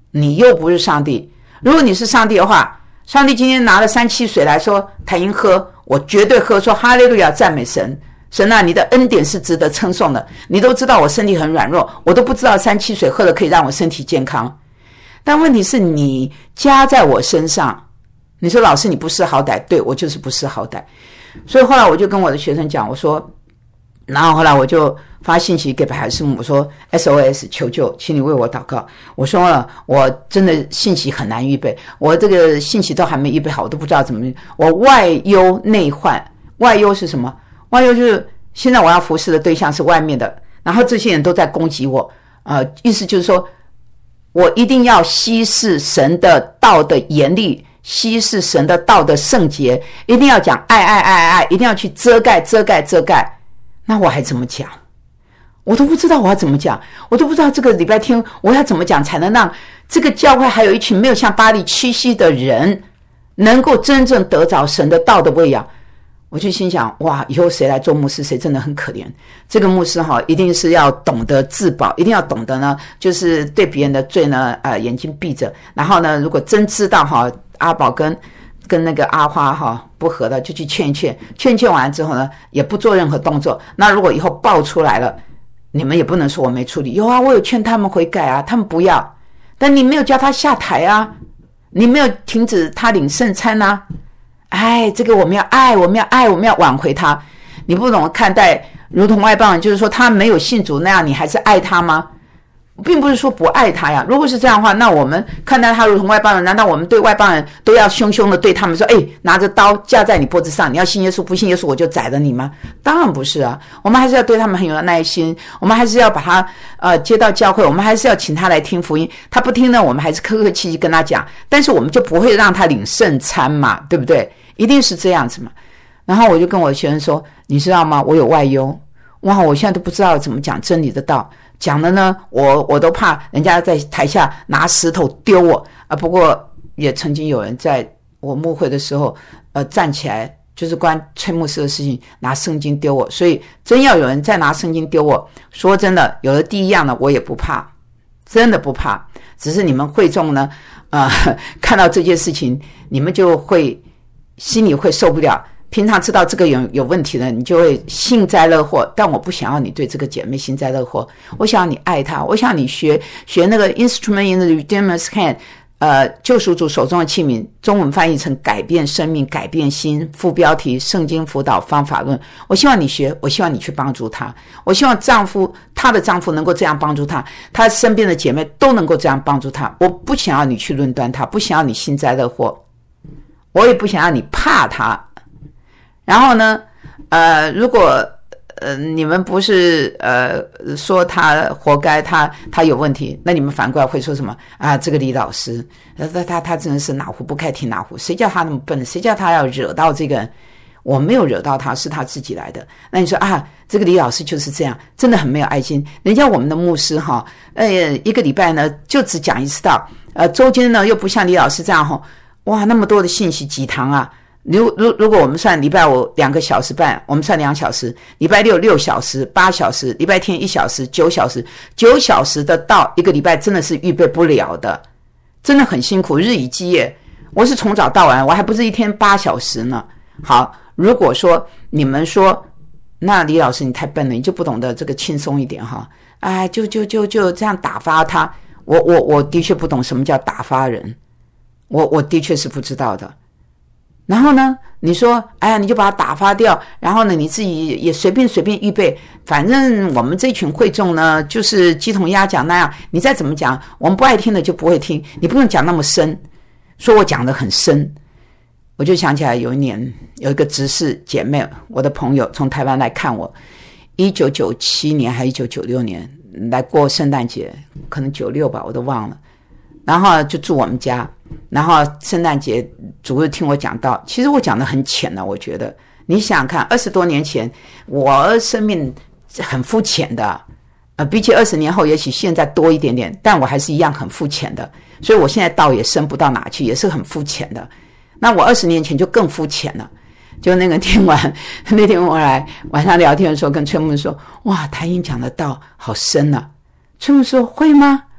你又不是上帝。如果你是上帝的话，上帝今天拿了三七水来说谭英喝，我绝对喝，说哈利路亚赞美神，神啊，你的恩典是值得称颂的。你都知道我身体很软弱，我都不知道三七水喝了可以让我身体健康。但问题是你加在我身上，你说老师你不识好歹，对，我就是不识好歹。所以后来我就跟我的学生讲，我说，然后后来我就发信息给海师母，我说 S O S 求救，请你为我祷告。我说了，我真的信息很难预备，我这个信息都还没预备好，我都不知道怎么，我外忧内患。外忧是什么？外忧就是现在我要服侍的对象是外面的，然后这些人都在攻击我，呃，意思就是说我一定要稀释神的道的严厉，稀释神的道的圣洁，一定要讲爱爱爱爱，一定要去遮盖遮盖遮盖。那我还怎么讲？我都不知道我要怎么讲，我都不知道这个礼拜天我要怎么讲才能让这个教会还有一群没有向巴力屈膝的人能够真正得着神的道的喂养。我就心想，哇，以后谁来做牧师谁真的很可怜。这个牧师哈，一定是要懂得自保，一定要懂得呢，就是对别人的罪呢呃眼睛闭着，然后呢如果真知道哈阿宝跟跟那个阿花哈不合的，就去劝一劝，劝一劝完之后呢也不做任何动作。那如果以后爆出来了，你们也不能说我没处理，有啊，我有劝他们悔改啊，他们不要，但你没有叫他下台啊，你没有停止他领圣餐啊。哎，这个我们要爱，我们要爱，我们要挽回他。你不懂看待如同外邦人，就是说他没有信主那样，你还是爱他吗？并不是说不爱他呀。如果是这样的话，那我们看待他如同外邦人，难道我们对外邦人都要凶凶的对他们说，哎，拿着刀架在你脖子上，你要信耶稣，不信耶稣我就宰了你吗？当然不是啊，我们还是要对他们很有耐心，我们还是要把他呃接到教会，我们还是要请他来听福音。他不听呢，我们还是客客气气跟他讲，但是我们就不会让他领圣餐嘛，对不对？一定是这样子嘛。然后我就跟我的学生说，你知道吗？我有外忧，哇，我现在都不知道怎么讲真理的道。讲了呢，我我都怕人家在台下拿石头丢我啊！不过也曾经有人在我牧会的时候，呃，站起来就是关崔牧师的事情，拿圣经丢我。所以真要有人再拿圣经丢我，说真的，有了第一样呢，我也不怕，真的不怕。只是你们会众呢，呃，看到这件事情，你们就会心里会受不了。平常知道这个有有问题的，你就会幸灾乐祸。但我不想要你对这个姐妹幸灾乐祸，我想要你爱她，我想要你学学那个 instrument in the Redeemer's hand， 呃，救赎主手中的器皿，中文翻译成改变生命、改变心，副标题圣经辅导方法论。我希望你学，我希望你去帮助她，我希望丈夫她的丈夫能够这样帮助她，她身边的姐妹都能够这样帮助她。我不想要你去论断她，不想要你幸灾乐祸，我也不想要你怕她。然后呢，呃，如果呃你们不是呃说他活该，他他有问题，那你们反过来会说什么啊？这个李老师，他他他真的是哪壶不开提哪壶，谁叫他那么笨？谁叫他要惹到这个人？我没有惹到他，是他自己来的。那你说啊，这个李老师就是这样，真的很没有爱心。人家我们的牧师哈，呃，一个礼拜呢就只讲一次道，呃，周间呢又不像李老师这样哈，哇，那么多的信息几堂啊。如如如果我们算礼拜五两个小时半，我们算两小时，礼拜六六小时，八小时，礼拜天一小时，九小时，九小时的道，一个礼拜真的是预备不了的，真的很辛苦，日以继夜。我是从早到晚，我还不是一天八小时呢。好，如果说你们说，那李老师你太笨了，你就不懂得这个轻松一点哈，哎，就就就就这样打发他。我我我的确不懂什么叫打发人，我我的确是不知道的。然后呢，你说，哎呀，你就把它打发掉，然后呢，你自己也随便随便预备，反正我们这群会众呢，就是鸡同鸭讲那样，你再怎么讲，我们不爱听的就不会听，你不用讲那么深，说我讲得很深。我就想起来有一年有一个执事姐妹，我的朋友从台湾来看我，一九九七年还一九九六年来过圣诞节，可能九六吧，我都忘了。然后就住我们家，然后圣诞节主日听我讲道，其实我讲得很浅了，我觉得你想想看，二十多年前我生命很肤浅的，呃，比起二十年后也许现在多一点点，但我还是一样很肤浅的，所以我现在道也深不到哪去，也是很肤浅的。那我二十年前就更肤浅了，就那个听完那天我来晚上聊天的时候跟崔木说，哇，谭英讲的道好深啊。崔木说会吗？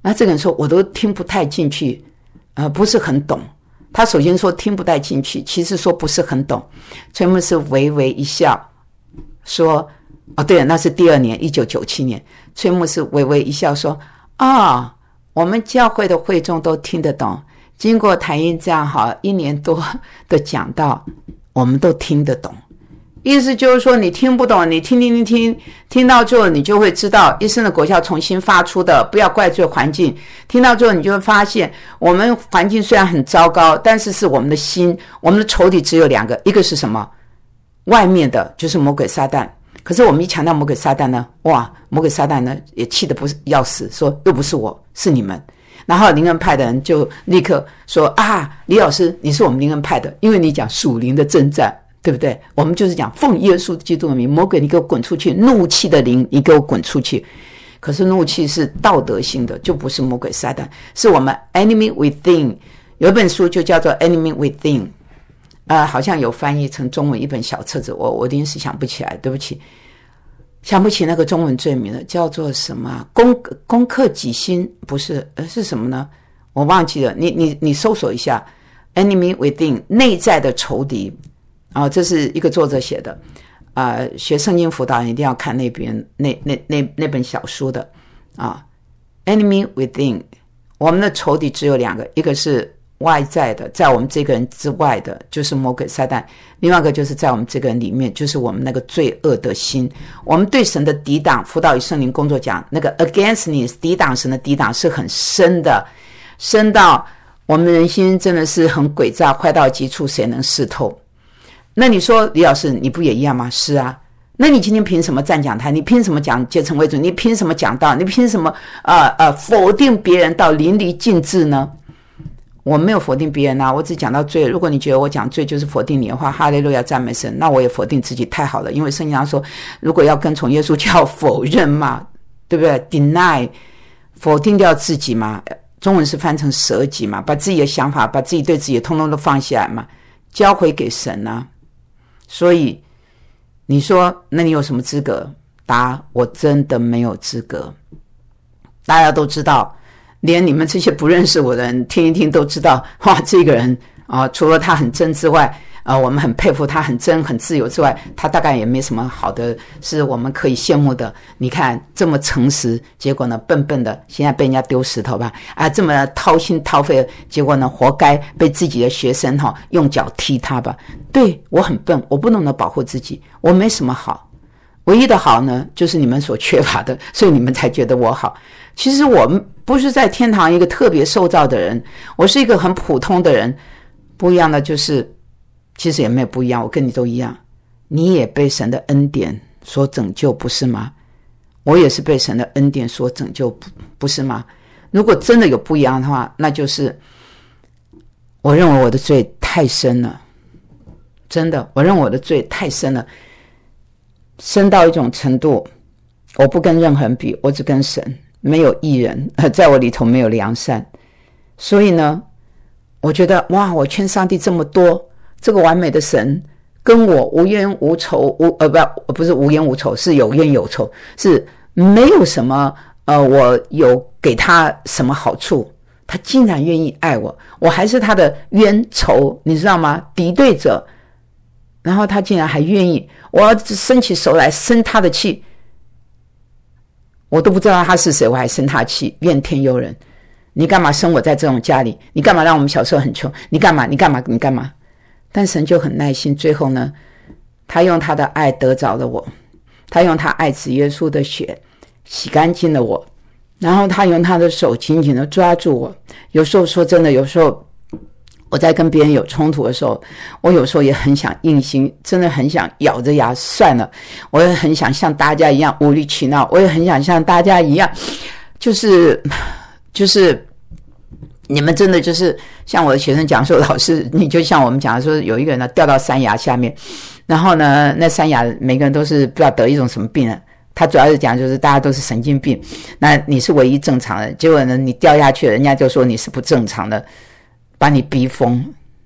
那这个人说我都听不太进去，呃，不是很懂。他首先说听不太进去，其实说不是很懂。崔牧师微微一笑说，哦对了，那是第二年一九九七年，崔牧师微微一笑说，啊、哦，我们教会的会众都听得懂，经过谭英这样好一年多的讲道，我们都听得懂。意思就是说你听不懂，你听听听听听到最后你就会知道一生的果效重新发出的，不要怪罪环境。听到最后你就会发现，我们环境虽然很糟糕，但是是我们的心，我们的仇敌只有两个，一个是什么？外面的就是魔鬼撒旦。可是我们一强调魔鬼撒旦呢，哇，魔鬼撒旦呢也气得不是要死，说又不是我，是你们。然后灵恩派的人就立刻说啊，李老师你是我们灵恩派的，因为你讲属灵的征战，对不对？我们就是讲奉耶稣基督的名，魔鬼你给我滚出去，怒气的灵你给我滚出去。可是怒气是道德性的，就不是魔鬼撒旦，是我们 enemy within。 有一本书就叫做 enemy within， 呃，好像有翻译成中文一本小册子，我我临时想不起来，对不起，想不起那个中文罪名了，叫做什么？攻攻克己心，不是，呃，是什么呢？我忘记了。你你你搜索一下 enemy within， 内在的仇敌。啊、哦，这是一个作者写的，啊、呃，学圣经辅导一定要看那边那那那那本小书的啊。Enemy within， 我们的仇敌只有两个，一个是外在的，在我们这个人之外的，就是魔鬼撒旦；另外一个就是在我们这个人里面，就是我们那个罪恶的心。我们对神的抵挡，辅导与圣灵工作讲，那个 againstness， 抵挡神的抵挡是很深的，深到我们人心真的是很诡诈，坏到极处，谁能识透？那你说李老师你不也一样吗？是啊，那你今天凭什么站讲台？你凭什么讲结成为主？你凭什么讲道？你凭什么呃呃否定别人到淋漓尽致呢？我没有否定别人啊，我只讲到罪。如果你觉得我讲罪就是否定你的话，哈利路亚赞美神，那我也否定自己，太好了。因为圣经上说，如果要跟从耶稣就要否认嘛，对不对？ deny， 否定掉自己嘛，中文是翻成舍己嘛，把自己的想法，把自己对自己的通通都放下来嘛，交回给神啊。所以你说那你有什么资格？答，我真的没有资格。大家都知道，连你们这些不认识我的人听一听都知道，哇，这个人啊、呃，除了他很真之外，呃，我们很佩服他很真很自由之外，他大概也没什么好的是我们可以羡慕的。你看这么诚实，结果呢笨笨的，现在被人家丢石头吧，啊，这么掏心掏肺，结果呢活该被自己的学生哈、哦、用脚踢他吧。对，我很笨，我不懂得保护自己，我没什么好，唯一的好呢就是你们所缺乏的，所以你们才觉得我好。其实我们不是在天堂一个特别受造的人，我是一个很普通的人。不一样的就是其实也没有不一样，我跟你都一样，你也被神的恩典所拯救，不是吗？我也是被神的恩典所拯救，不不是吗？如果真的有不一样的话，那就是我认为我的罪太深了，真的，我认为我的罪太深了，深到一种程度，我不跟任何人比，我只跟神，没有义人，在我里头没有良善。所以呢，我觉得哇，我劝上帝这么多，这个完美的神跟我无冤无仇，无呃不不是无冤无仇，是有冤有仇，是没有什么呃我有给他什么好处，他竟然愿意爱我，我还是他的冤仇，你知道吗？敌对者，然后他竟然还愿意，我要伸起手来生他的气，我都不知道他是谁，我还生他气，怨天尤人。你干嘛生我在这种家里？你干嘛让我们小时候很穷？你干嘛？你干嘛？你干嘛？但神就很耐心，最后呢，他用他的爱得着了我，他用他爱子耶稣的血洗干净了我，然后他用他的手紧紧的抓住我。有时候说真的，有时候我在跟别人有冲突的时候，我有时候也很想硬心，真的很想咬着牙算了，我也很想像大家一样无理取闹，我也很想像大家一样，就是就是你们真的就是像我的学生讲说，老师你就像我们讲说，有一个人呢掉到山崖下面，然后呢那山崖每个人都是不知道得一种什么病了，他主要是讲就是大家都是神经病，那你是唯一正常的，结果呢你掉下去了，人家就说你是不正常的，把你逼疯。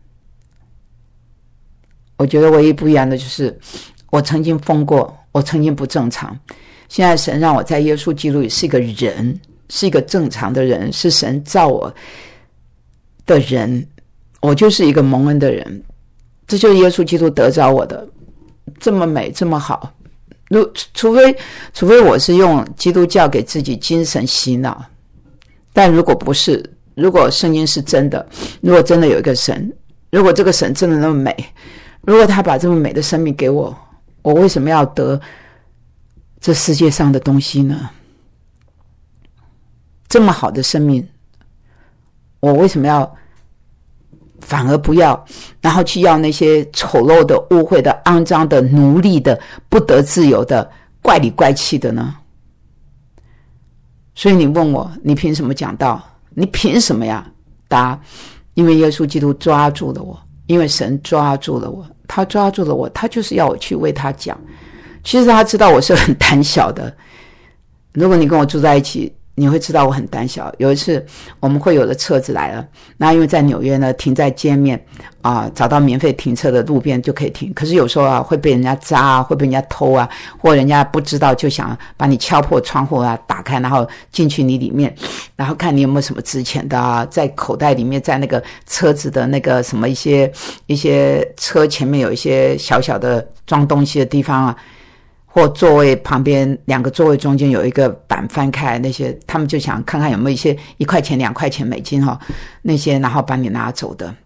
我觉得唯一不一样的就是我曾经疯过，我曾经不正常，现在神让我在耶稣基督里是一个人， 是一个正常的人，是神造我的人，我就是一个蒙恩的人，这就是耶稣基督得着我的，这么美这么好。如除非除非我是用基督教给自己精神洗脑，但如果不是，如果圣经是真的，如果真的有一个神，如果这个神真的那么美，如果他把这么美的生命给我，我为什么要得这世界上的东西呢？这么好的生命，我为什么要反而不要，然后去要那些丑陋的、污秽的、肮脏的、奴隶的、不得自由的、怪里怪气的呢？所以你问我，你凭什么讲道？你凭什么呀？答：因为耶稣基督抓住了我，因为神抓住了我，他抓住了我，他就是要我去为他讲。其实他知道我是很胆小的，如果你跟我住在一起，你会知道我很胆小。有一次我们会有的车子来了，那因为在纽约呢，停在街面啊、呃，找到免费停车的路边就可以停。可是有时候啊，会被人家扎啊，会被人家偷啊，或人家不知道就想把你敲破窗户啊，打开然后进去你里面，然后看你有没有什么值钱的啊，在口袋里面，在那个车子的那个什么一些一些车前面有一些小小的装东西的地方啊。或座位旁边两个座位中间有一个板翻开，那些他们就想看看有没有一些一块钱两块钱美金哈、哦，那些然后把你拿走的，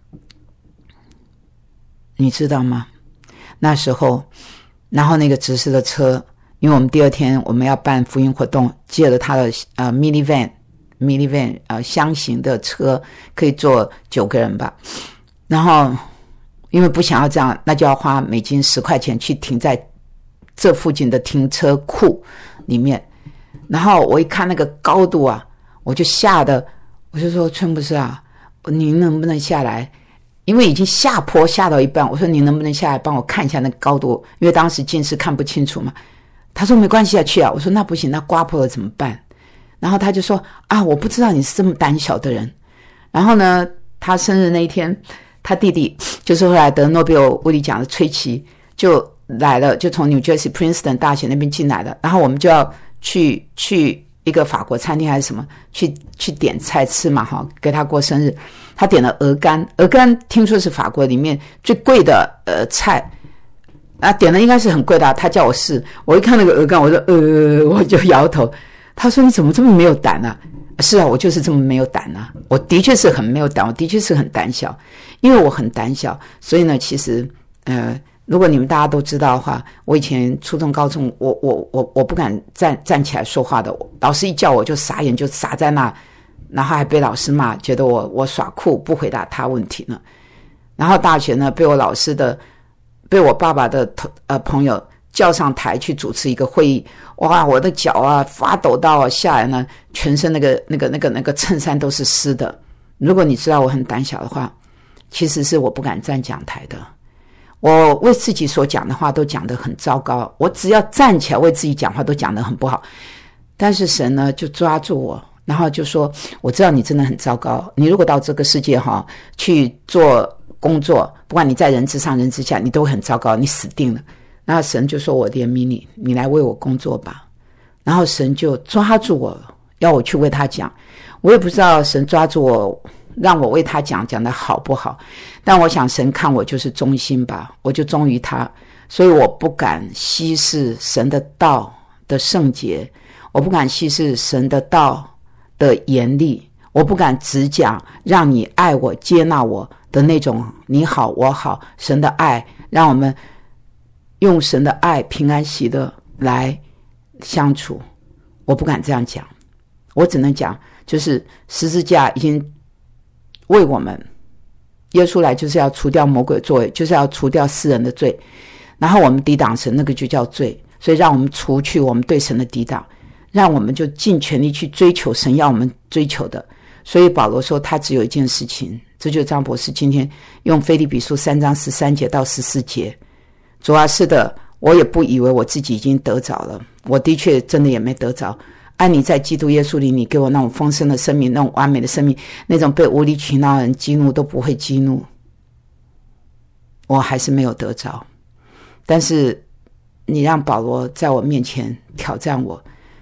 你知道吗？那时候，然后那个执事的车，因为我们第二天我们要办福音活动，借了他的呃 minivan minivan 呃箱型的车，可以坐九个人吧，然后因为不想要这样，那就要花美金十块钱去停在这附近的停车库里面，然后我一看那个高度啊，我就吓得，我就说崔牧师啊，您能不能下来？因为已经下坡下到一半，我说你能不能下来帮我看一下那个高度？因为当时近视看不清楚嘛。他说没关系啊，去啊。我说那不行，那刮破了怎么办？然后他就说啊，我不知道你是这么胆小的人。然后呢，他生日那一天，他弟弟就是后来得诺贝尔物理奖的崔奇就来了，就从 New Jersey Princeton 大学那边进来的，然后我们就要去去一个法国餐厅还是什么，去去点菜吃嘛，哈，给他过生日。他点了鹅肝，鹅肝听说是法国里面最贵的呃菜，啊，点的应该是很贵的、啊。他叫我试，我一看那个鹅肝，我说呃，我就摇头。他说你怎么这么没有胆啊？是啊，我就是这么没有胆啊，我的确是很没有胆，我的确是很胆小，因为我很胆小，所以呢，其实呃。如果你们大家都知道的话，我以前初中高中我我我我不敢站站起来说话的，老师一叫我就傻眼，就傻在那，然后还被老师骂，觉得我我耍酷不回答他问题呢。然后大学呢，被我老师的被我爸爸的呃朋友叫上台去主持一个会议，哇，我的脚啊发抖到下来呢，全身那个那个那个那个衬衫都是湿的。如果你知道我很胆小的话，其实是我不敢站讲台的。我为自己所讲的话都讲得很糟糕，我只要站起来为自己讲话都讲得很不好。但是神呢就抓住我，然后就说我知道你真的很糟糕，你如果到这个世界哈去做工作，不管你在人之上人之下，你都很糟糕，你死定了。然后神就说我怜悯你，你来为我工作吧。然后神就抓住我，要我去为他讲。我也不知道神抓住我让我为他讲讲得好不好，但我想神看我就是忠心吧，我就忠于他，所以我不敢稀释神的道的圣洁，我不敢稀释神的道的严厉，我不敢只讲让你爱我接纳我的那种你好我好，神的爱让我们用神的爱平安喜乐来相处，我不敢这样讲，我只能讲就是十字架已经为我们，耶稣来就是要除掉魔鬼作为，就是要除掉世人的罪，然后我们抵挡神，那个就叫罪，所以让我们除去我们对神的抵挡，让我们就尽全力去追求神要我们追求的。所以保罗说他只有一件事情，这就是张博士今天用腓立比书三章十三节到十四节。主啊，是的，我也不以为我自己已经得着了，我的确真的也没得着。按你在基督耶稣里，你给我那种丰盛的生命，那种完美的生命，那种被无理取闹的人激怒都不会激怒，我还是没有得着。但是你让保罗在我面前挑战我，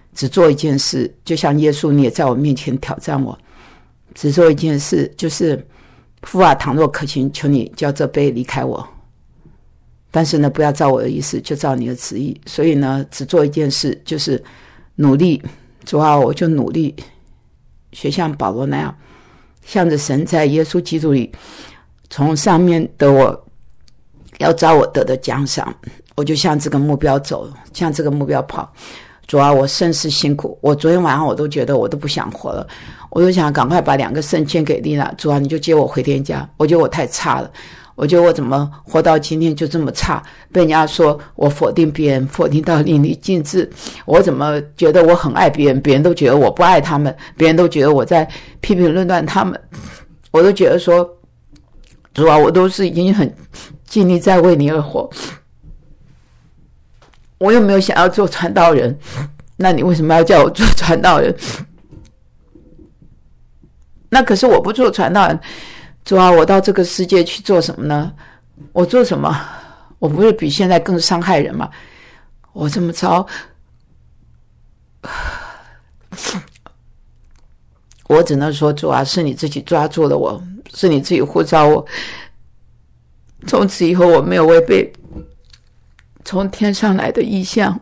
只做一件事，就像耶稣你也在我面前挑战我，只做一件事，就是父啊，倘若可行，求你叫这杯离开我，但是呢不要照我的意思，就照你的旨意。所以呢只做一件事，就是努力。主啊，我就努力学像保罗那样，向着神在耶稣基督里从上面得我要照我得的奖赏，我就向这个目标走，向这个目标跑。主啊，我甚是辛苦，我昨天晚上我都觉得我都不想活了，我都想赶快把两个肾捐给丽娜。主啊，你就接我回天家。我觉得我太差了，我觉得我怎么活到今天就这么差，被人家说我否定别人，否定到淋漓尽致。我怎么觉得我很爱别人，别人都觉得我不爱他们，别人都觉得我在批评论断他们。我都觉得说，主啊，我都是已经很尽力在为你而活，我又没有想要做传道人，那你为什么要叫我做传道人？那可是我不做传道人，主啊，我到这个世界去做什么呢？我做什么？我不是比现在更伤害人吗？我这么糟，我只能说，主啊，是你自己抓住了我，是你自己呼召我。从此以后，我没有违背从天上来的意向。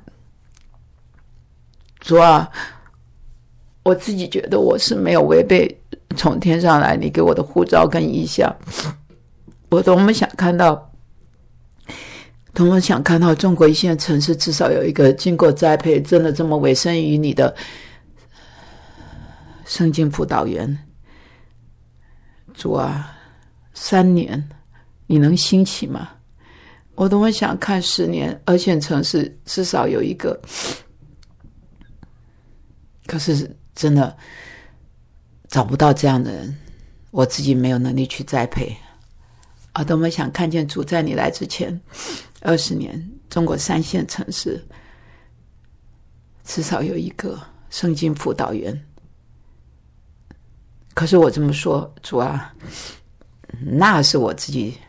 主啊，我自己觉得我是没有违背从天上来你给我的呼召跟意向。我多么想看到，多么想看到中国一线城市至少有一个经过栽培，真的这么委身于你的圣经辅导员。主啊，三年你能兴起吗？我多么想看十年二线城市至少有一个，可是真的找不到这样的人，我自己没有能力去栽培。啊，多么想看见主在你来之前二十年中国三线城市至少有一个圣经辅导员。可是我这么说，主啊，那是我自己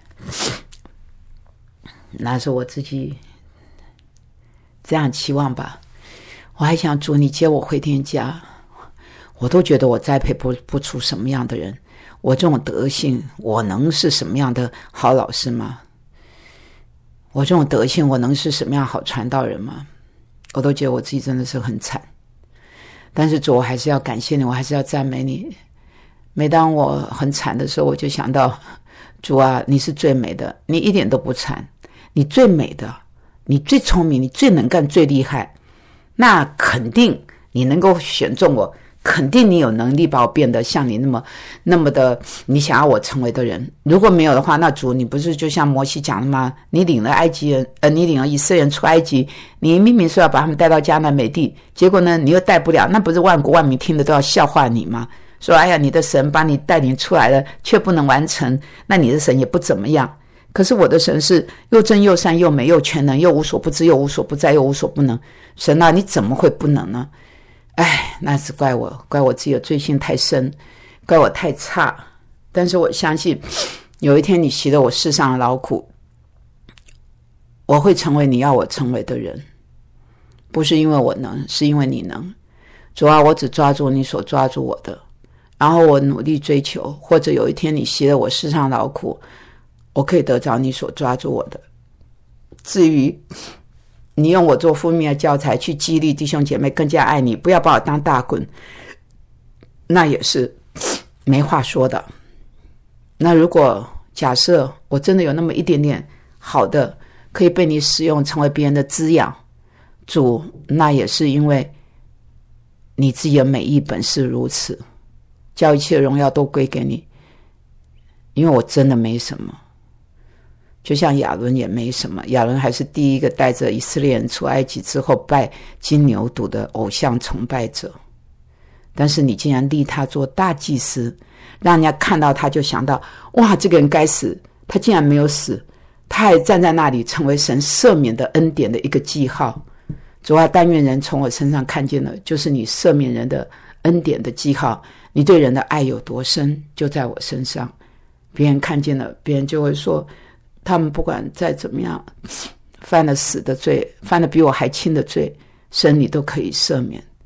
那是我自己这样期望吧。我还想主你接我回天家，我都觉得我栽培不不出什么样的人，我这种德性我能是什么样的好老师吗？我这种德性我能是什么样好传道人吗？我都觉得我自己真的是很惨。但是主，我还是要感谢你，我还是要赞美你。每当我很惨的时候，我就想到，主啊，你是最美的，你一点都不惨，你最美的，你最聪明，你最能干，最厉害，那肯定你能够选中我，肯定你有能力把我变得像你那么那么的你想要我成为的人。如果没有的话，那主，你不是就像摩西讲的吗？你领了埃及人呃，你领了以色列人出埃及，你明明说要把他们带到迦南美地，结果呢你又带不了，那不是万国万民听的都要笑话你吗？说哎呀，你的神把你带领出来了，却不能完成，那你的神也不怎么样。可是我的神是又真又善又美又全能又无所不知又无所不在又无所不能。神啊，你怎么会不能呢？哎，那是怪我，怪我自己的罪性太深，怪我太差。但是我相信有一天你习了我世上的劳苦，我会成为你要我成为的人，不是因为我能，是因为你能。主啊，我只抓住你所抓住我的，然后我努力追求，或者有一天你习了我世上劳苦，我可以得着你所抓住我的。至于你用我做负面的教材去激励弟兄姐妹更加爱你，不要把我当大棍，那也是没话说的。那如果假设我真的有那么一点点好的可以被你使用成为别人的滋养，主，那也是因为你自己的美意本是如此，叫一切荣耀都归给你。因为我真的没什么，就像亚伦也没什么，亚伦还是第一个带着以色列人出埃及之后拜金牛犊的偶像崇拜者，但是你竟然立他做大祭司，让人家看到他就想到，哇，这个人该死，他竟然没有死，他还站在那里成为神赦免的恩典的一个记号。主啊，但愿人从我身上看见了就是你赦免人的恩典的记号，你对人的爱有多深就在我身上。别人看见了，别人就会说，他们不管再怎么样犯了死的罪，犯了比我还轻的罪，神你都可以赦免。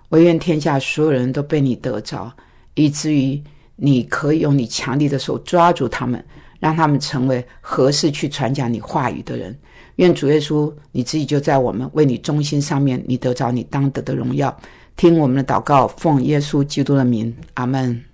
我愿天下所有人都被你得着，以至于你可以用你强力的手抓住他们，让他们成为合适去传讲你话语的人。愿主耶稣你自己就在我们为你忠心上面，你得着你当得的荣耀。听我们的祷告，奉耶稣基督的名，阿们。